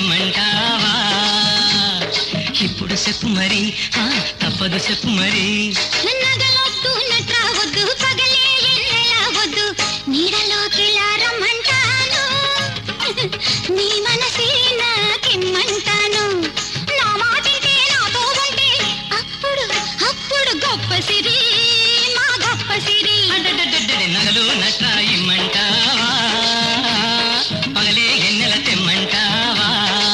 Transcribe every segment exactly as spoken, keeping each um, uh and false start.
తెమ్మంటావా ఇప్పుడు చెప్పు మరి తప్పదు చెప్పు మరి నగలొద్దు నట్రావద్దు పగలే ఎన్నెలా వద్దు నీడలోకి రమ్మంటాను నీ మనసే నాకిమ్మంటాను నా మాటింటే నాతో ఉంటే అప్పుడు అప్పుడు గొప్ప సిరి మా గొప్ప సిరి నగలు నట్రా ఇమ్మంటావా పగలే ఎన్నెల తెమ్మంటావా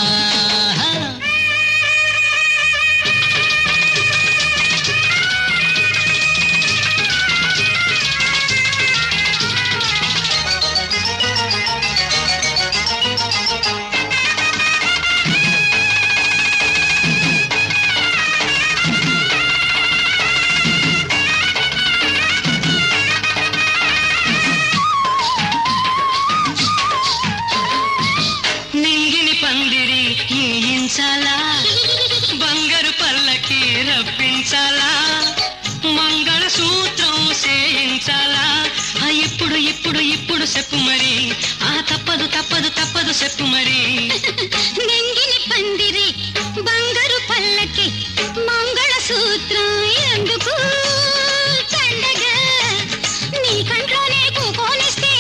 బంగారు పల్లకి రప్పించాలా మంగళ సూత్రం చేయించాలా ఇప్పుడు ఇప్పుడు ఇప్పుడు చెప్పు మరి ఆ తప్పదు తప్పదు తప్పదు చెప్పు మరి నింగిని పందిరి బంగారు పల్లకి మంగళ సూత్రం ఎందుకు చండగా నీ కంట్లోనే కూకోనిస్తే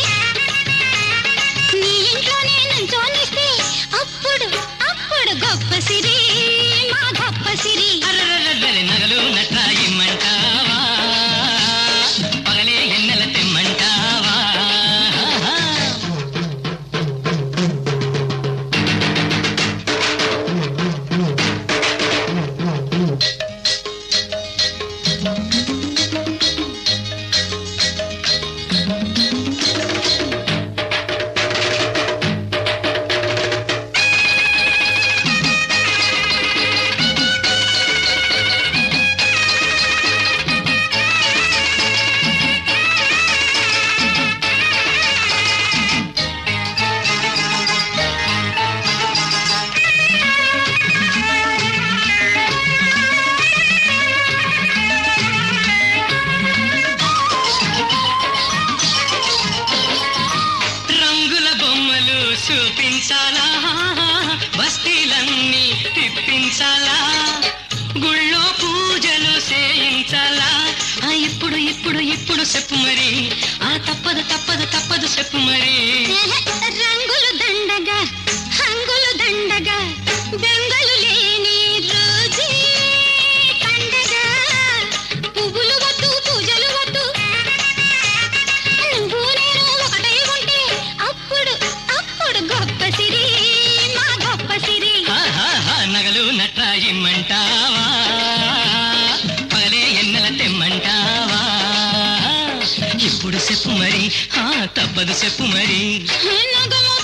నీ ఇంట్లోనే నుంచోనిస్తే అప్పుడు అప్పుడు గొప్ప సిరి మా గొప్ప సిరి నగలు నట్రా ఇమ్మంటావా పగలే ఎన్నెల తెమ్మంటావా చూపించాలా బస్తీలన్నీ తిప్పించాలా గుళ్ళో పూజలు చేయించాలా ఇప్పుడు ఇప్పుడు ఇప్పుడు చెప్పు మరి ఆ తప్పదు తప్పదు తప్పదు చెప్పు మరి రంగులు దండగా హంగులు దండగా బెంగలు లేని రోజు పండగా పువ్వులు వద్దు పూజలు వద్దు నువ్వు నేను ఒకటై ఉంటే అప్పుడు అప్పుడు గొప్ప సిరి మా గొప్ప సిరి నగలు నట్రా ఇమ్మంటావా పగలే ఎన్నెల తెమ్మంటావా ఇప్పుడు చెప్పు మరి తప్పదు చెప్పు మరి నగలు